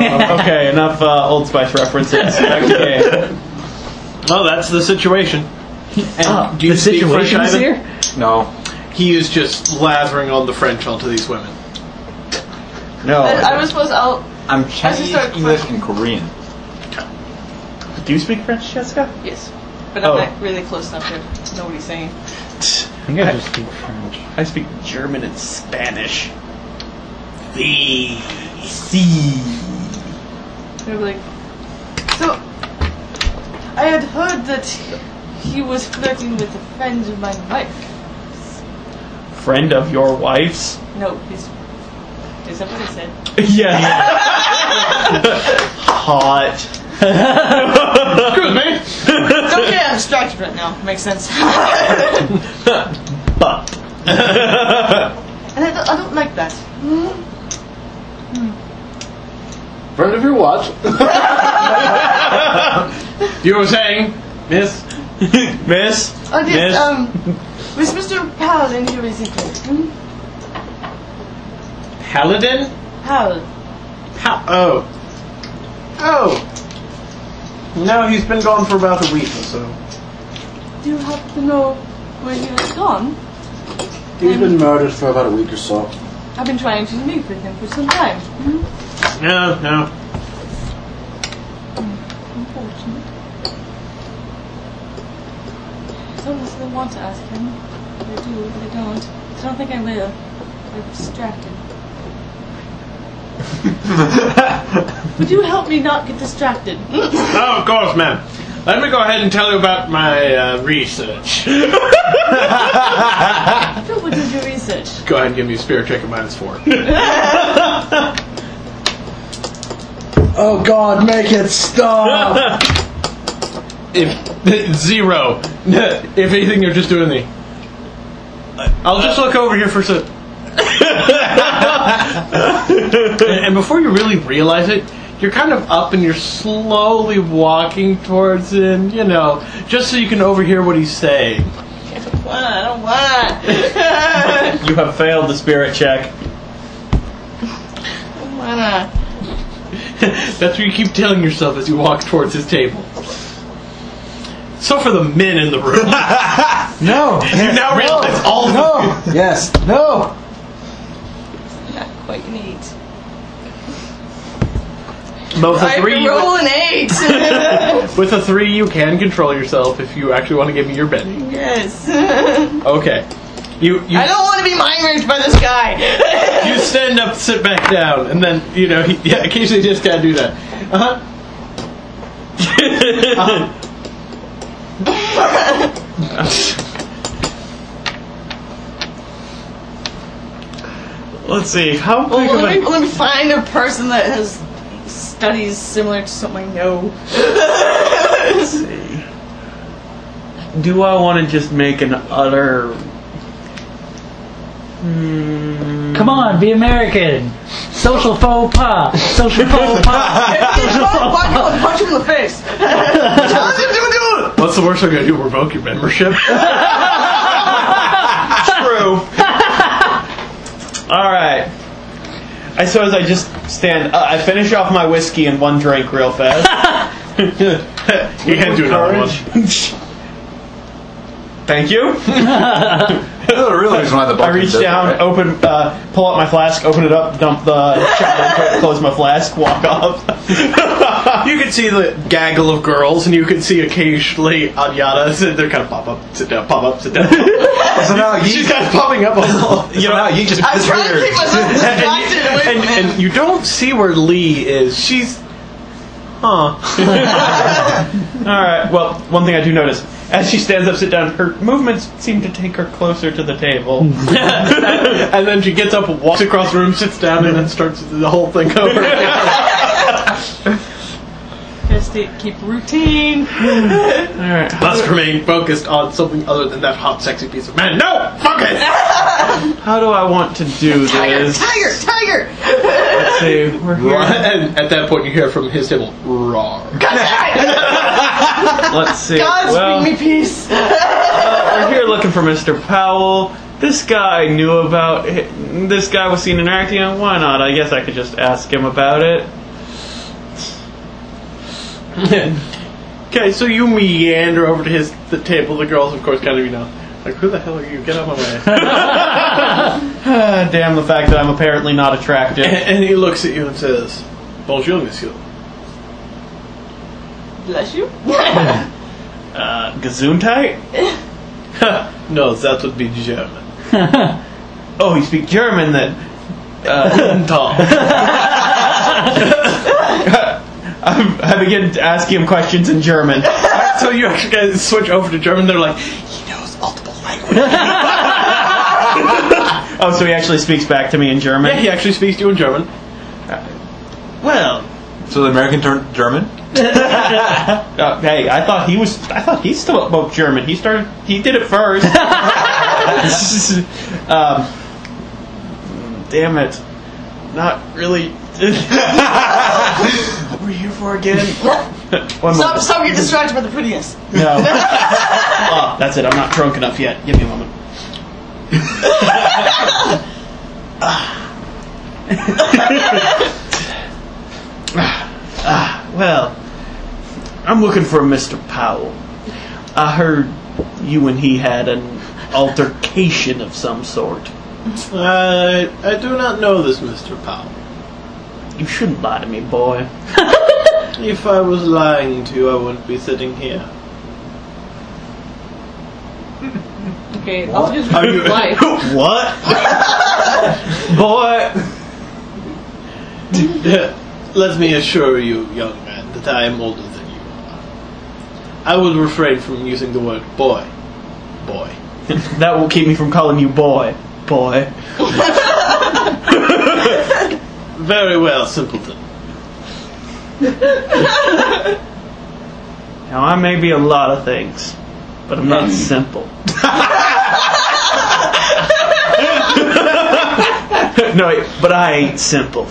Okay, enough Old Spice references. Back to game. Oh, that's the situation. And do you The speak French, situation's Ivan? here? No. He is just lathering all the French onto these women. No. I was supposed to. I'm just Chinese, start English, and Korean. Do you speak French, Jessica? Yes. But I'm Oh. not really close enough to know what he's saying. I think I just speak French. I speak German and Spanish. The They'll be like, so, I had heard that he was flirting with a friend of my wife. Friend of your wife's? No, is that what he said? Yeah. Hot. Excuse me. It's okay, I'm distracted right now. Makes sense. But. And I don't like that. Friend of your watch. You were saying, Miss? Miss? Oh, yes, Miss? was Mr. Powell in here recently? Paladin? Powell. Oh. No, he's been gone for about a week or so. Do you happen to know where he was gone? He's been murdered for about a week or so. I've been trying to meet with him for some time. No. Unfortunate. I don't necessarily want to ask him. I do, but I don't. I don't think I will. I'm distracted. Would you help me not get distracted? Oh, of course, ma'am. Let me go ahead and tell you about my research. What is your research? Go ahead and give me a spirit check at -4. Oh God, make it stop! If 0. If anything, you're just doing the. I'll just look over here for a sec. And before you really realize it, you're kind of up and you're slowly walking towards him, just so you can overhear what he's saying. I don't want. You have failed the spirit check. That's what you keep telling yourself as you walk towards his table. So for the men in the room, No! you now realize all of No! Yes! No! Not quite neat. Both I a have 3. to roll an 8. With a 3, you can control yourself if you actually want to give me your betting. Yes. Okay. You I don't want to be mind-raped by this guy. you stand up, sit back down, and then he occasionally just gotta do that. Let's see. How big Well, of a... let me find a person that has studies similar to something I know. Let's see. Do I want to just make an utter... Come on, be American. Social faux pas. Social faux pas. I'll punch him in the face. What's the worst I'm gonna do? Revoke your membership? True. Alright. I suppose I just stand... I finish off my whiskey in one drink real fast. You can't do another one. Thank you. The real reason why the I Balkans reach does down, that, right? open, pull out my flask, open it up, dump the shot into it, close my flask, walk off. You can see the gaggle of girls, and you can see occasionally Anyana sit there, kind of pop up, sit down, pop up, sit down. So now She's kind of popping up. now you just I'm trying to keep myself distracted away from him. And you don't see where Lee is. She's... Alright, well, one thing I do notice, as she stands up, sit down, her movements seem to take her closer to the table. And then she gets up, walks across the room, sits down, and then starts the whole thing over again. Just to keep routine. Alright. Must remain focused on something other than that hot, sexy piece of man. No! Focus! How do I want to do this? Tiger! Let's see, we're here. And at that point, you hear from his table, roar. Let's see. God, Well, speak me peace. we're here looking for Mr. Powell. This guy knew about it. This guy was seen interacting. Why not? I guess I could just ask him about it. Okay, so you meander over to the table. The girls, of course, kind of, like, who the hell are you? Get out of my way. Damn the fact that I'm apparently not attractive. And he looks at you and says, "Bonjour, monsieur." Bless you. Gesundheit? No, that would be German. Oh, you speak German then? Tall. I begin to ask him questions in German. So you actually guys switch over to German. They're like, he knows multiple languages. Oh, so he actually speaks back to me in German? Yeah, he actually speaks to you in German. Well, So the American turned German? hey, I thought he spoke German. He did it first. Damn it. Not really. What were we here for again? One moment. Stop getting distracted by the prettiness. No. Oh, that's it. I'm not drunk enough yet. Give me a moment. Well, I'm looking for Mr. Powell. I heard you and he had an altercation of some sort. I do not know this Mr. Powell. You shouldn't lie to me, boy. If I was lying to you, I wouldn't be sitting here. Okay, I'll his Are you- life. What? Boy. Let me assure you, young man, that I am older than you are. I will refrain from using the word boy. Boy. That will keep me from calling you boy. Boy. Very well, simpleton. Now, I may be a lot of things, but I'm not simple. No, but I ain't simple.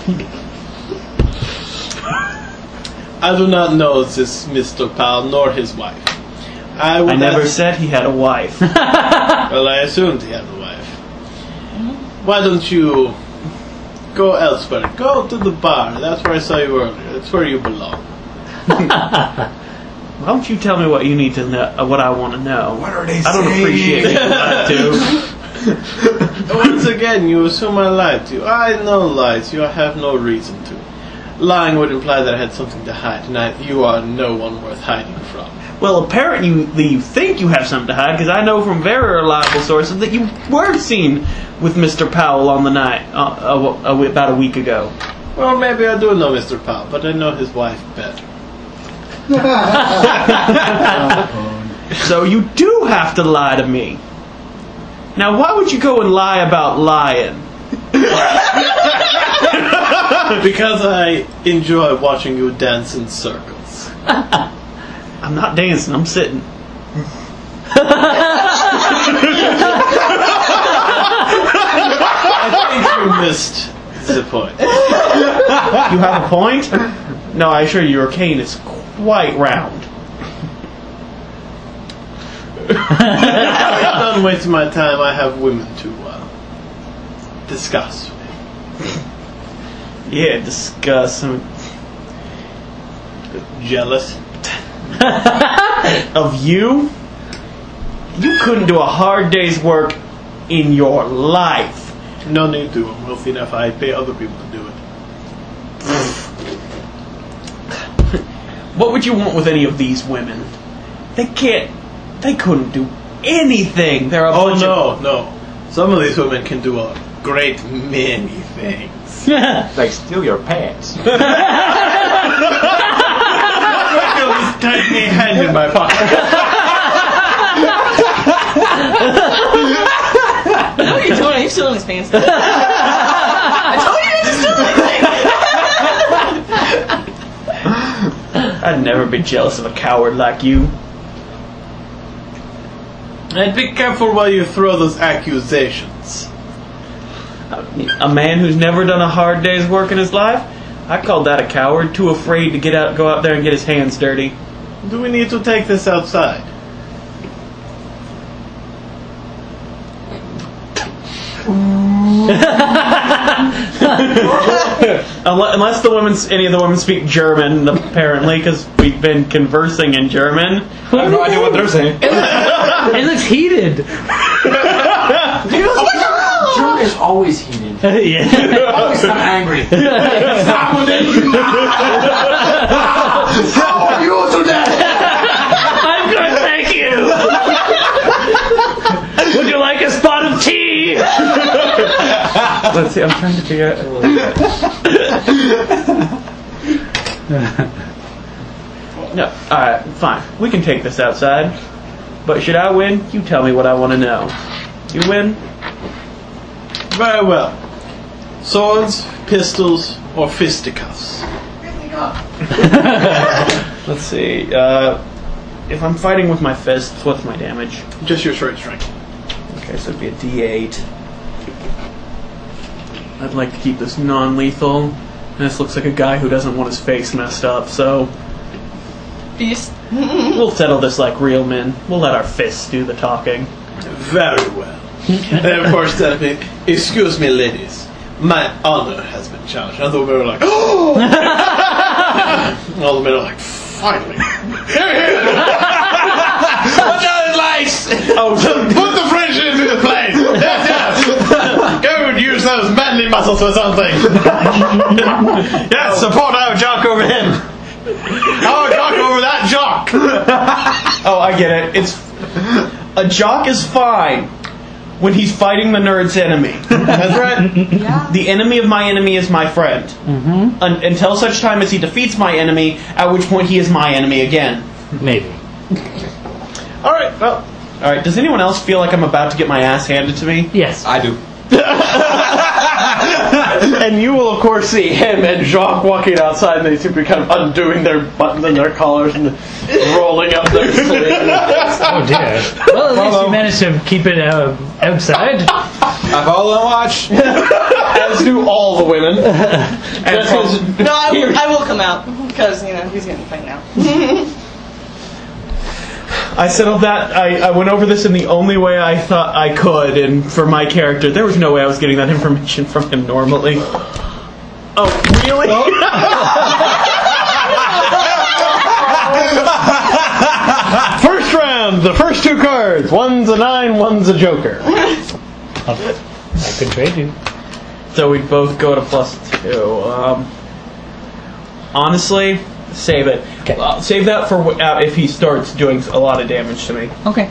I do not know this Mr. Powell nor his wife. I never said he had a wife. Well, I assumed he had a wife. Why don't you go elsewhere? Go to the bar. That's where I saw you earlier. That's where you belong. Why don't you tell me what you need to know? What I want to know? What are they I don't saying? appreciate it. Once again, you assume I lied to you. I know lies. You have no reason to. Lying would imply that I had something to hide, and you are no one worth hiding from. Well, apparently you think you have something to hide, because I know from very reliable sources that you were seen with Mr. Powell on the night about a week ago. Well, maybe I do know Mr. Powell, but I know his wife better. So you do have to lie to me. Now, why would you go and lie about lying? Because I enjoy watching you dance in circles. I'm not dancing, I'm sitting. I think you missed the point. You have a point? No, I assure you, your cane is quite round. I'm done wasting my time. I have women to discuss. Yeah, discuss. Jealous? Of you? You couldn't do a hard day's work in your life. No need to. I'm wealthy enough. I pay other people to do it. What would you want with any of these women? They couldn't do anything. They're a bunch of... No. Some of these women can do a great many things. Like steal your pants. This tiny hand in my pocket. No, you're doing it. You're stealing his pants. I told you not to steal anything. I'd never be jealous of a coward like you. And be careful while you throw those accusations. A man who's never done a hard day's work in his life? I called that a coward, too afraid to go out there and get his hands dirty. Do we need to take this outside? Unless any of the women speak German, apparently, because we've been conversing in German. I have no idea what they're saying. It looks heated. German is always heated. Yeah. Always I'm angry. How are you today? I'm good, thank you. Would you like a spot of tea? Let's see, I'm trying to figure out. No, alright, fine. We can take this outside. But should I win? You tell me what I want to know. You win? Very well. Swords, pistols, or fisticuffs? Let's see. If I'm fighting with my fists, what's my damage? Just your straight strength. Okay, so it'd be a D8. I'd like to keep this non-lethal. And this looks like a guy who doesn't want his face messed up, so Beast. we'll settle this like real men. We'll let our fists do the talking. Very well. And of course, excuse me, ladies. My honor has been challenged. And the women are like, oh! All the men are like, finally. Put down the lights! Oh, put the French into the place! Yes, yes! Go and use those manly muscles for something! Yes, support our jock over him! Our jock over that jock! Oh, I get it. It's a jock is fine when he's fighting the nerd's enemy. That's right. Yeah. The enemy of my enemy is my friend. Mm-hmm. Until such time as he defeats my enemy, at which point he is my enemy again. Maybe. Alright, well. Alright, does anyone else feel like I'm about to get my ass handed to me? Yes. I do. And you will, of course, see him and Jacques walking outside, and they seem to be kind of undoing their buttons and their collars and rolling up their sleeves. Oh dear. Well, at least you managed to keep it outside. I follow and watch. As do all the women. No, I will come out because he's getting fight now. I settled that. I went over this in the only way I thought I could, and for my character, there was no way I was getting that information from him normally. Oh, really? First round, the first two cards. One's a 9, one's a joker. I could trade you. So we both go to +2. Honestly, save it. Okay. Save that for if he starts doing a lot of damage to me. Okay.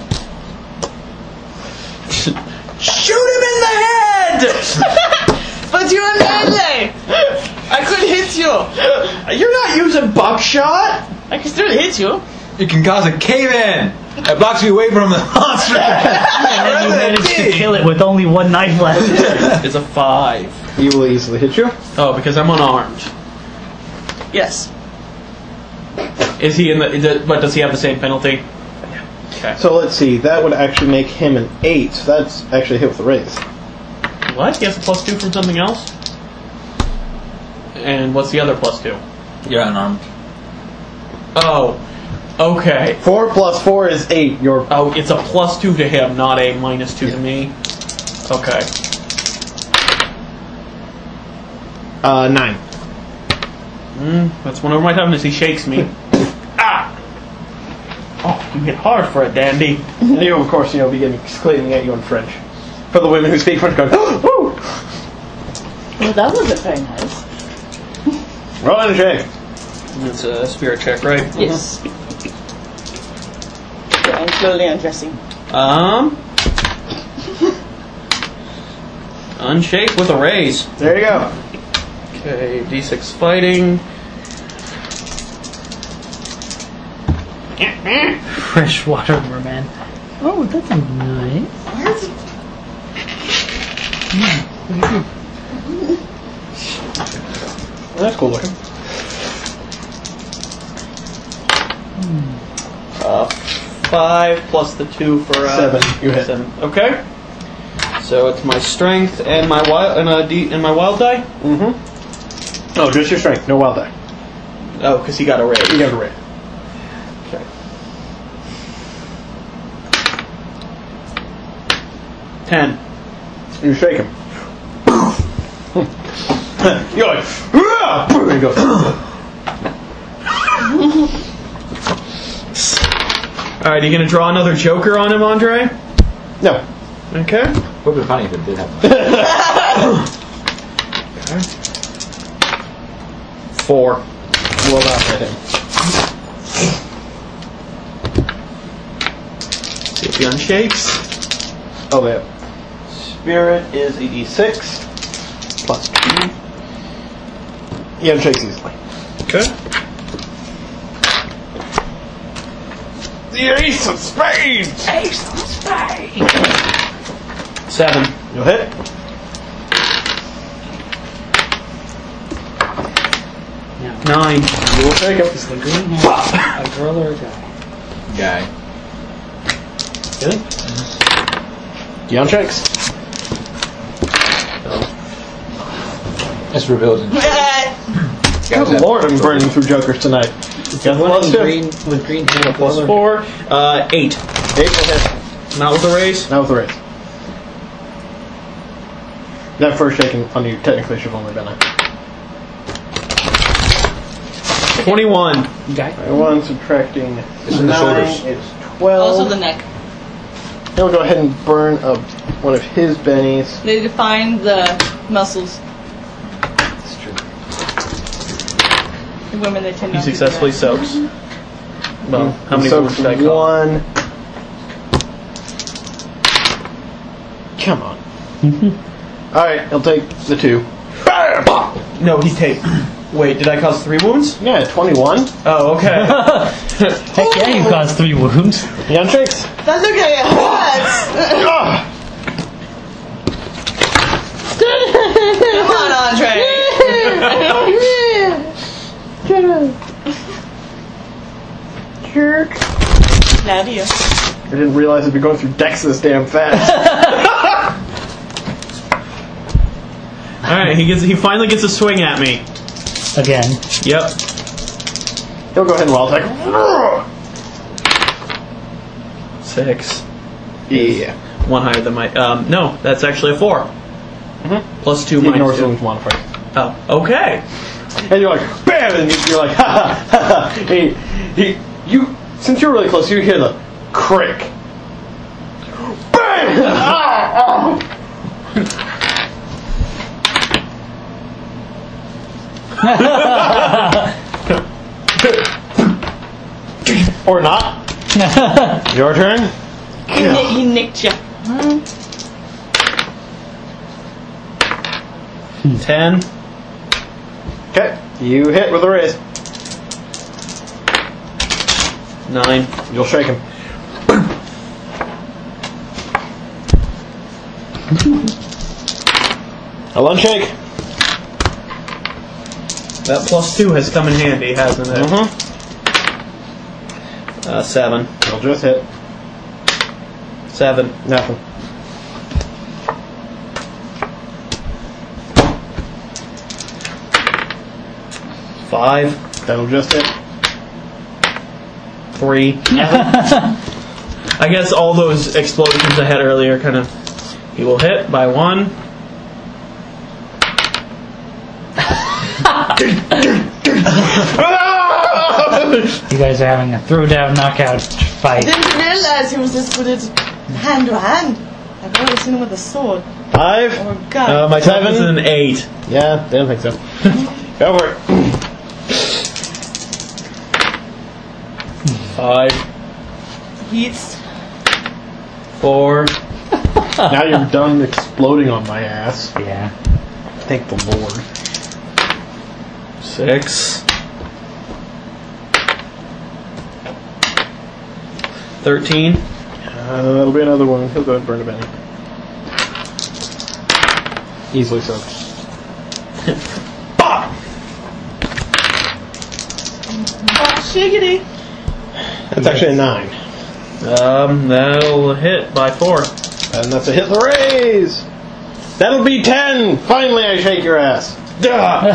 Shoot him in the head! But you're melee! I could hit you! You're not using buckshot! I can still hit you. You can cause a cave-in. That blocks you away from the monster. And then you managed to kill it with only one knife left. It's a 5. He will easily hit you. Oh, because I'm unarmed. Yes. Is he in the? But does he have the same penalty? Okay. So let's see, that would actually make him an 8. So that's actually a hit with a raise. What? He has a +2 from something else? And what's the other +2? You're unarmed. Oh. Okay. 4 plus 4 is 8. Oh, it's a +2 to him, not a -2 to me. Okay. 9. That's one over my time as he shakes me. Ah! Oh, you hit hard for a dandy. And you, of course, begin exclaiming at you in French. For the women who speak French, going, woo! Well, that wasn't very nice. Roll and shake. It's a spirit check, right? Yes. Okay, I'm slowly undressing. Unshake with a raise. There you go. Okay, D6 fighting. Freshwater merman. Oh, that's nice. That's cool looking. 5 plus the 2 for 7. You hit. 7. Okay. So it's my strength and my wild and my wild die. Mm-hmm. Oh, just your strength, no wild die. Oh, because he got a raise. You got a raise. Okay. 10. You shake him. You're like, and he goes. Alright, are you gonna draw another Joker on him, Andre? No. Okay. Would be funny if it did happen. 4. Will not hit him. See if he unshakes. Oh, yeah. Spirit is a d6 plus 2. He unshakes easily. Okay. The Ace of Spades! 7. You'll hit. Now, 9. You will take him. is the green hair a girl or a guy? Guy. Really? He unshakes. That's revealed. Good lord, I'm burning through Jokers tonight. Got One plus in 2. green with green hair a Plus girl 4. or 8. 8 will hit. Not with a raise. Now with the raise. That first shaking on you technically should have only been a 21. guy? 1 subtracting It's in the 9 shoulders. is 12. Also the neck. He'll go ahead and burn one of his bennies. They define the muscles. It's true. The women, they tend He not to do successfully that. soaks. Well, how many So wounds did I call? 1. Come on. Alright, he'll take the 2. No, he takes. Wait, did I cause 3 wounds? Yeah, 21. Oh, okay. Heck yeah, you caused 3 wounds. He unshakes. That's okay, it hurts! Ah! Come on, Andre! Jerk. Now to you. I didn't realize I'd be going through decks this damn fast. Alright, he finally gets a swing at me. Again. Yep. He'll go ahead and wild attack. 6. Yeah. 1 higher than my. No, that's actually a 4. Plus 2 He ignores minus 2. someone's modifier. Oh, okay. And you're like, BAM! And you're like, ha ha ha ha. You, since you're really close, you hear the crick. BAM! Ah, Or not. Your turn. He nicked you. 10. Okay, you hit with a raise. 9. You'll shake him. I'll unshake. That plus 2 has come in handy, hasn't it? Mm-hmm. 7. You'll just hit. 7. Nothing. Five. That'll just hit. 3. I guess all those explosions I had earlier kind of. He will hit by 1. You guys are having a throwdown knockout fight. Didn't realize he was this good at hand to hand. I've always seen him with a sword 5. or a gun. My time is 7. an 8. Yeah, I don't think so. Go for it. 5. Heats. 4. Now you're done exploding on my ass. Yeah. Thank the Lord. 6. 13. That'll be another one. He'll go ahead and burn a Benny. Easily so. Oh, shiggity. That's actually a 9. That'll hit by 4. And that's a hit the raise. That'll be 10. Finally, I shake your ass. Duh.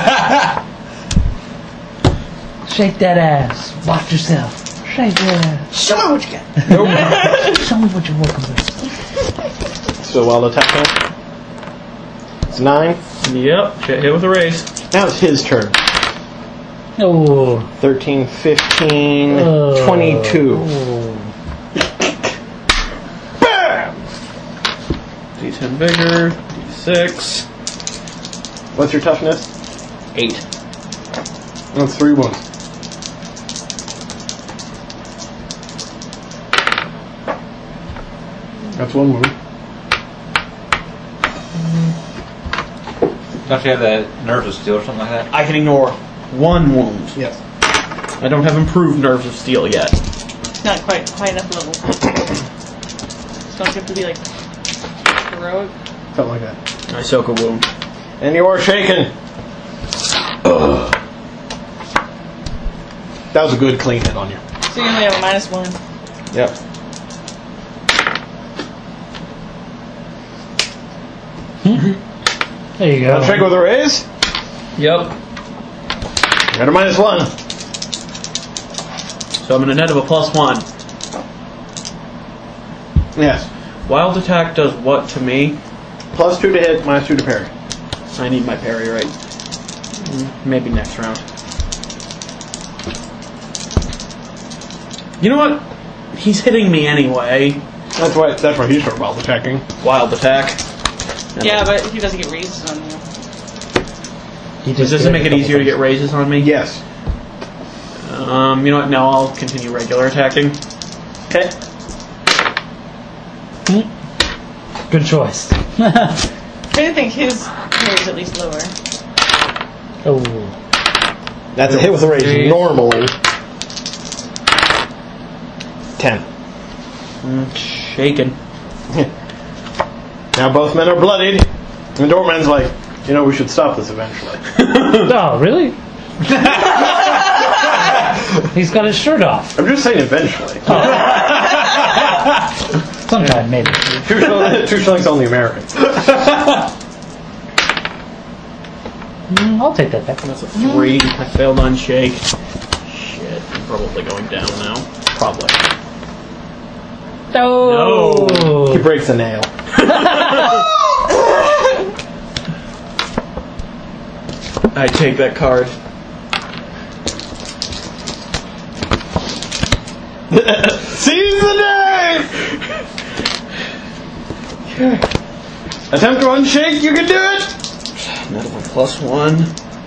Shake that ass. Watch yourself. Shake that ass. Show me what you got. Show me what you're working with. So wild attack now. It's 9. Yep. Get hit with a raise. Now it's his turn. Oh. 13, 15, 22. Bam! D10 vigor. D6. What's your toughness? 8. That's 3 wounds. That's 1 wound. Don't you have that nerves of steel or something like that? I can ignore 1 wound. Yes. I don't have improved nerves of steel yet. Not quite high enough level. So don't you have to be like heroic? Something like that. I soak a wound. And you are shaken. Ugh. That was a good clean hit on you. So you only have a -1. Yep. There you go. Shake with a raise. Yep. Got a -1. So I'm in a net of a +1. Yes. Wild attack does what to me? +2 to hit, -2 to parry. I need my parry, right? Maybe next round. You know what? He's hitting me anyway. That's why he started wild attacking. Wild attack. Yeah, but he doesn't get raises on you. Does this make it easier to get raises on me? Yes. You know what? No, I'll continue regular attacking. Okay. Good choice. I think his parry is at least lower. Oh. That's a hit with a raise Okay. normally. 10. Shaken. Now both men are bloodied. And Doorman's like, we should stop this eventually. Oh, really? He's got his shirt off. I'm just saying eventually. Sometime, maybe. 2 shillings on the Americans. I'll take that back. That's a 3. I failed on shake. Shit. I'm probably going down now. Probably. Oh. He breaks a nail. I take that card. Seize the day! Attempt to unshake, you can do it! Another one +1.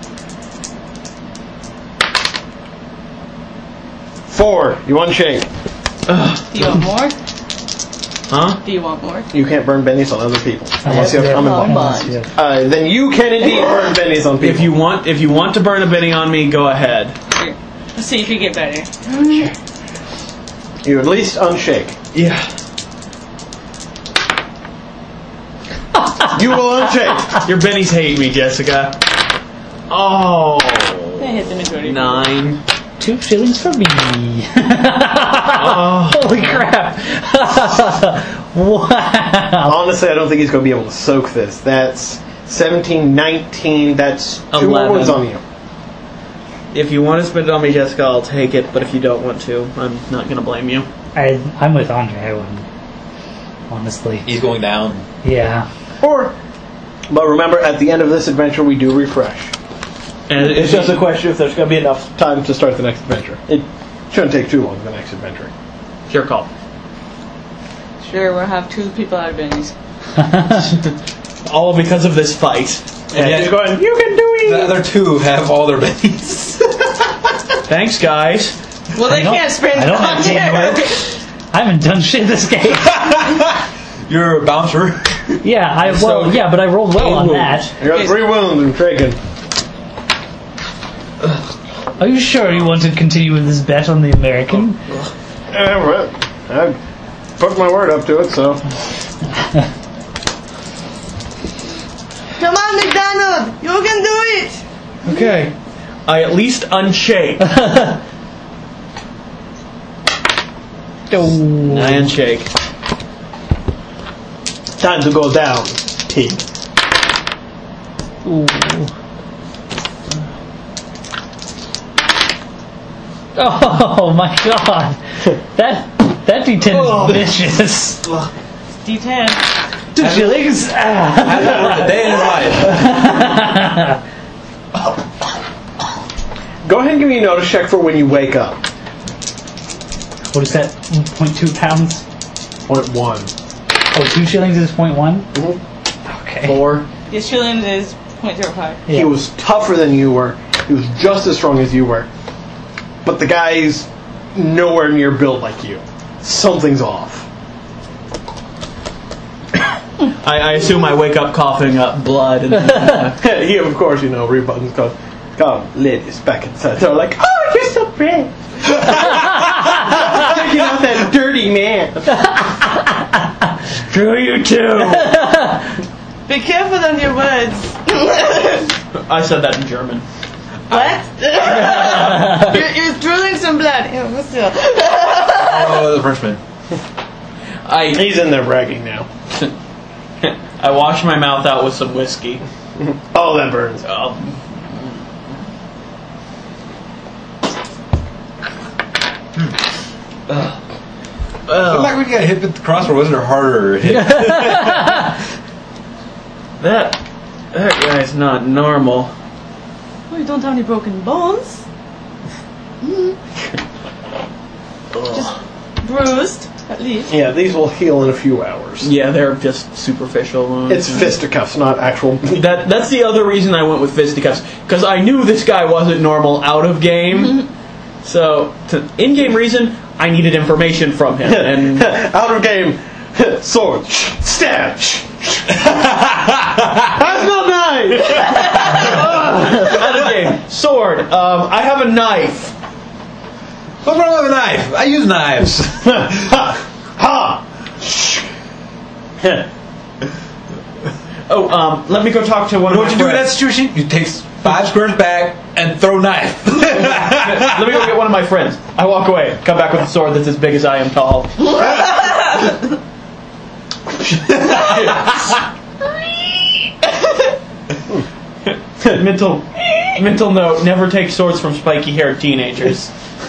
4, you unshake. Do you want more? Huh? Do you want more? You can't burn bennies on other people. Unless you have common Oh, bonds. my. Then you can indeed burn bennies on people. If you want to burn a Benny on me, go ahead. Here. Let's see if you get better. You at least unshake. Yeah. You will unshake. Your Bennies hate me, Jessica. Oh. I hit the majority. 9. 2 shillings for me. Oh. Holy crap. Wow. Honestly, I don't think he's going to be able to soak this. That's 17, 19, that's 2 more 11. wounds on you. If you want to spend it on me, Jessica, I'll take it. But if you don't want to, I'm not going to blame you. I'm with Andre. I wouldn't. Honestly. He's going down. Yeah. But remember, at the end of this adventure, we do refresh. And It's just a question if there's going to be enough time to start the next adventure. It shouldn't take too long, the next adventure. It's your call. Sure, we'll have 2 people out of bennies. All because of this fight. And yet- he's going, you can do it! The other 2 have all their bennies. Thanks, guys. Well, they don't- can't spend I don't have on teamwork. there. I haven't done shit this game. You're a bouncer. Yeah, but I rolled well on that. You got 3 wounds and shaken. Are you sure you want to continue with this bet on the American? Well, I put my word up to it, so. Come on, McDonald! You can do it! Okay. I at least unshake. I unshake. Time to go down, pig. Ooh. Oh my god. That D10 is vicious. D10. 2 shillings. Hasn't worked a day in his life. Go ahead and give me a notice check for when you wake up. What is that? 0.2 pounds? 0.1. Oh, 2 shillings is 0.1? Mhm. Okay. 4. Your shillings is 0.05. Yeah. He was tougher than you were. He was just as strong as you were. But the guy's nowhere near built like you. Something's off. I assume I wake up coughing up blood. And, He, of course, rebuttons goes, "Come, ladies, back inside." They're like, "Oh, you're so brave." Taking out that dirty man. Screw you too! Be careful on your words. I said that in German. What? you're drooling some blood. Yeah, what's the- Oh, the Frenchman. He's in there bragging now. I wash my mouth out with some whiskey. Oh, that burns. Oh. Looked like we got hit with the crossbow. Wasn't it harder hit? That guy's not normal. Oh, you don't have any broken bones. Just bruised, at least. Yeah, these will heal in a few hours. Yeah, they're just superficial wounds. It's fisticuffs, not actual. That's the other reason I went with fisticuffs, because I knew this guy wasn't normal out of game. So, in-game reason, I needed information from him. And Out of game, sword, stab. That's not nice. out of game, sword. I have a knife. What's wrong with a knife? I use knives. Ha! Oh, let me go talk to one You know of what my you do in that friends. situation? You take 5 squares back and throw knife. Let me go get one of my friends. I walk away, come back with a sword that's as big as I am tall. mental note: never take swords from spiky-haired teenagers.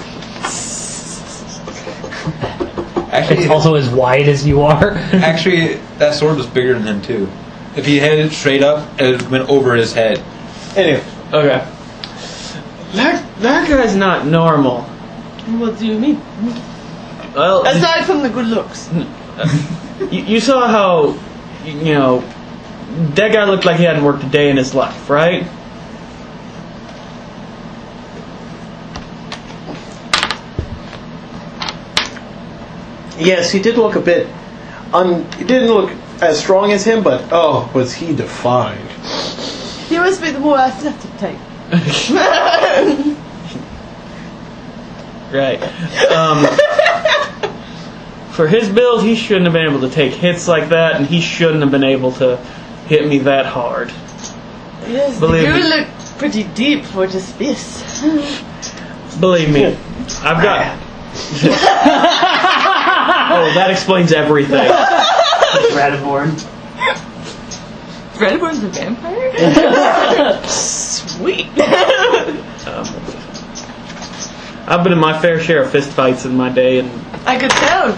Actually, It's also as wide as you are. actually, that sword was bigger than him too. If he had it straight up, it went over his head. Anyway, Okay. That guy's not normal. What do you mean? Well, Aside from the good looks. you saw how, that guy looked like he hadn't worked a day in his life, right? yes, he did look a bit. He didn't look as strong as him, but oh, was he defined? He must be the more athletic type. Right. For his build, he shouldn't have been able to take hits like that, and he shouldn't have been able to hit me that hard. Yes, Believe you me. look pretty deep for just this. Believe me, I've got. Oh, that explains everything. Radborn. Redborn's a vampire? Sweet. I've been in my fair share of fist fights in my day, and I could tell.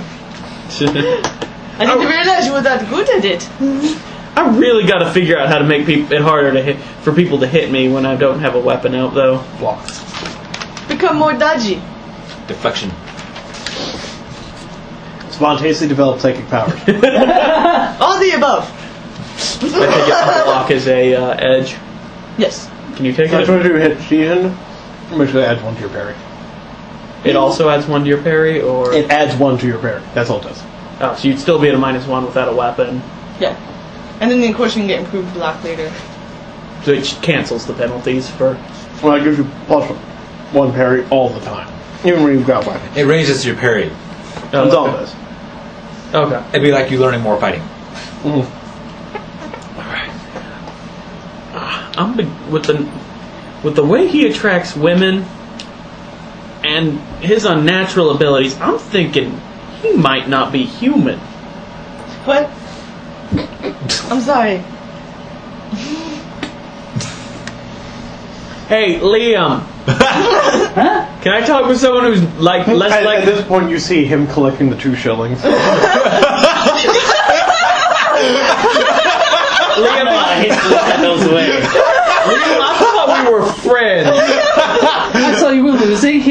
I didn't realize you were that good at it. I really got to figure out how to make it harder for people to hit me when I don't have a weapon out, though. Blocks. Become more dodgy. Deflection. Spontaneously developed psychic powers. All the above. I take it block as a edge. Yes. Can you take So I it? try to do hit season. Make sure that adds 1 to your parry. It also adds 1 to your parry, or It adds 1 to your parry. That's all it does. oh, so you'd still be at a -1 without a weapon, Yeah. And then of course you can get improved block later. so it cancels the penalties for. Well, it gives you +1 parry all the time, even when you've got weapon. It raises your parry. Oh, That's all okay. it does. Okay. It'd be like you learning more fighting. I'm with the way he attracts women and his unnatural abilities. I'm thinking he might not be human. What? I'm sorry. Hey, Liam. Can I talk with someone who's like less At like? this point, you see him collecting the 2 shillings. Liam, I hate those away. I thought we were friends. I saw you were losing.